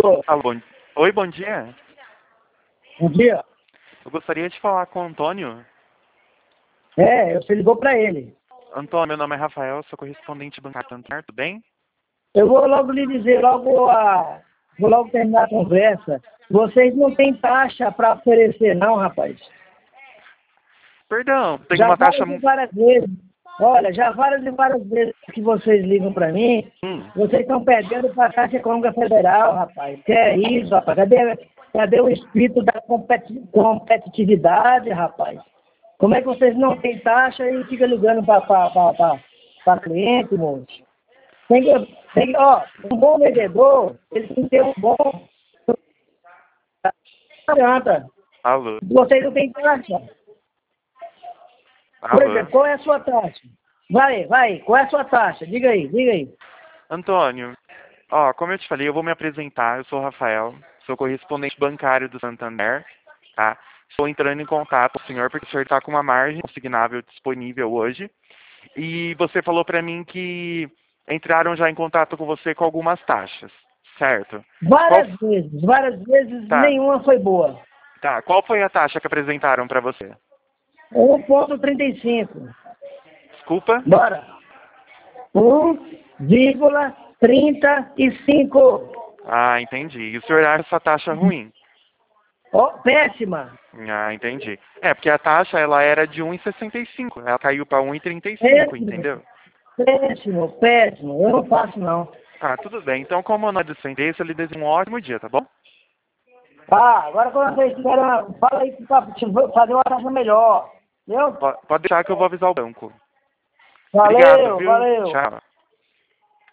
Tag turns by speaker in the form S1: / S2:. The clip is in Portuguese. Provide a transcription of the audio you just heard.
S1: Alô?
S2: Alô, oi, bom dia.
S1: Bom dia.
S2: Eu gostaria de falar com o Antônio.
S1: Você ligou para ele.
S2: Antônio, meu nome é Rafael, sou correspondente bancário Santander, tudo bem?
S1: Eu vou logo lhe dizer, vou logo terminar a conversa. Vocês não têm taxa para oferecer, não, rapaz.
S2: Perdão, tem
S1: Já
S2: uma taxa...
S1: várias vezes. Olha, já várias vezes que vocês ligam para mim, vocês estão perdendo para a Caixa Econômica Federal, rapaz. Que é isso, rapaz? Cadê o espírito da competitividade, rapaz? Como é que vocês não têm taxa e ficam ligando para cliente, moço? Um bom vendedor, ele tem que ter um bom... Não adianta.
S2: Alô,
S1: Vocês não têm taxa. Por
S2: alô.
S1: exemplo, qual é a sua taxa? Vai, qual é a sua taxa? Diga aí.
S2: Antônio, como eu te falei, eu vou me apresentar, eu sou o Rafael, sou correspondente bancário do Santander, tá? Estou entrando em contato com o senhor porque o senhor está com uma margem consignável disponível hoje. E você falou para mim que entraram já em contato com você com algumas taxas, certo?
S1: Várias vezes,
S2: Tá,
S1: nenhuma foi boa.
S2: tá. Qual foi a taxa que apresentaram para você?
S1: 1,35.
S2: Desculpa?
S1: Bora. 1,35.
S2: Ah, entendi. E o senhor acha essa taxa ruim?
S1: Péssima.
S2: Ah, entendi. É, porque a taxa ela era de 1,65. Ela caiu para 1,35,
S1: Péssimo.
S2: entendeu?
S1: Péssimo. Eu não faço, não.
S2: Ah, tudo bem. Então, como não é do seu interesse, eu lhe desejo um ótimo dia, tá bom?
S1: Agora quando vocês tiverem fala aí para fazer uma taxa melhor. Entendeu?
S2: Pode deixar que eu vou avisar o banco. Obrigado,
S1: Valeu,
S2: viu?
S1: valeu.
S2: Tchau.